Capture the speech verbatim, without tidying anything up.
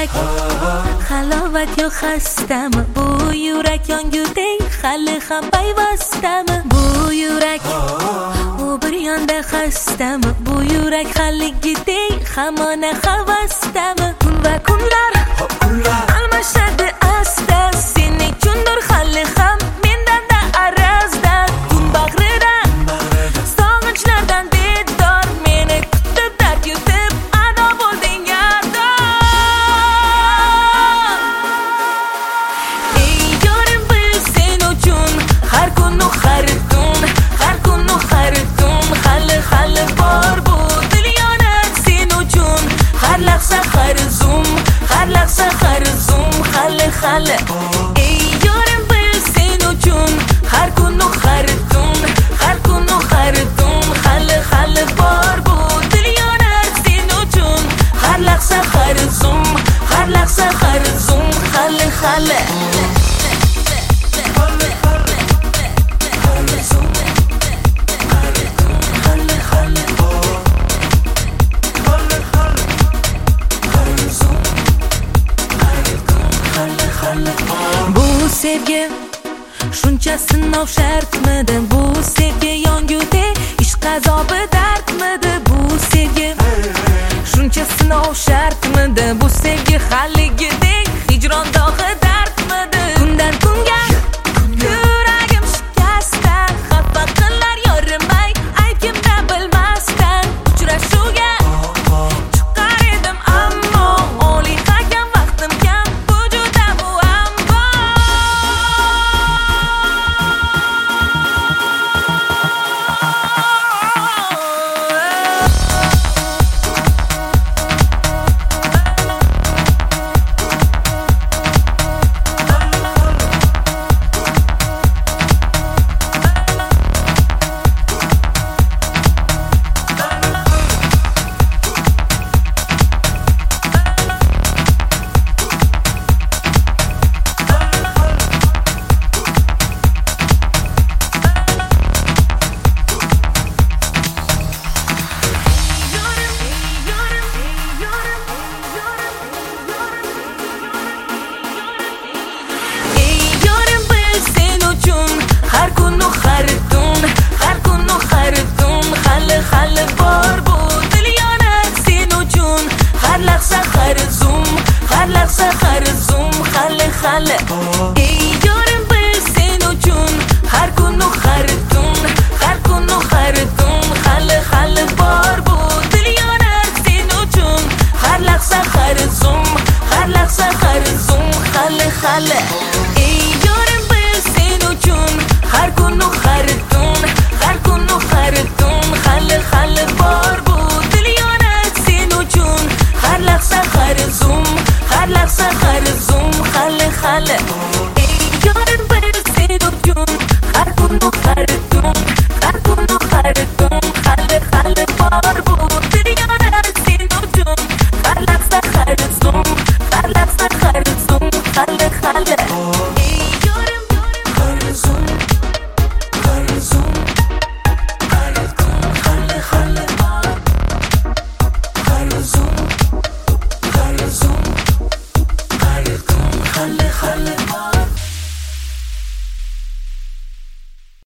yurak halovat yo xastami? Bu yurak yongudek hali ham payvastami? Bu yurak u bir yonda xastami? Bu yurak haligidek hamona havasdami? Kun va kunlar almashadi asta, seni uchundir hali ham mendan-da arazda. Kun bag'rida sog'inchlardan bedor, meni kutib dard yutib ado bo'lding yordam. Ey yorim, bil sen uchun har kunu har tun, har kunu har tun hali hali bor bu dunyoni sen uchun. Har lahza har zum, har lahza har zum hali hali. Ey yorim, bil sen uchun har kunu har tun, har kunu har tun hali hali bor bu dunyoni sen uchun. Har lahza har zum, har lahza har zum hali hali. Bu sevgi shuncha sinov shartmidi? Bu sevgi yongudek ishq azobi dardmidi? Bu sevgi shuncha sinov shartmidi? Bu sevgi haligidek hijron dog'i dardmidi? Kundan kunga yuragim shikastdan, xafa qilar yorimay ayb kimda bilmasdan. Uchrashuvga chiqar edim ammo oliy hakam vaqtim kam, bu juda muammo. Har kunu har tun, har kunu har tun hali hali bor bu dunyoni sen uchun. Har lahza har zum, har lahza har zum hali hali. Ey yorim, bil sen uchun har kunu har tun, har kunu har tun hali hali bor bu dunyoni sen uchun. Har lahza har zum, har lahza har zum hali hali. Ey yorim, bil sen uchun har kunu har tun, har kunu har tun hali hali bor bu dunyoni sen uchun. Har lahza har zum, har lahza har zum hali hali.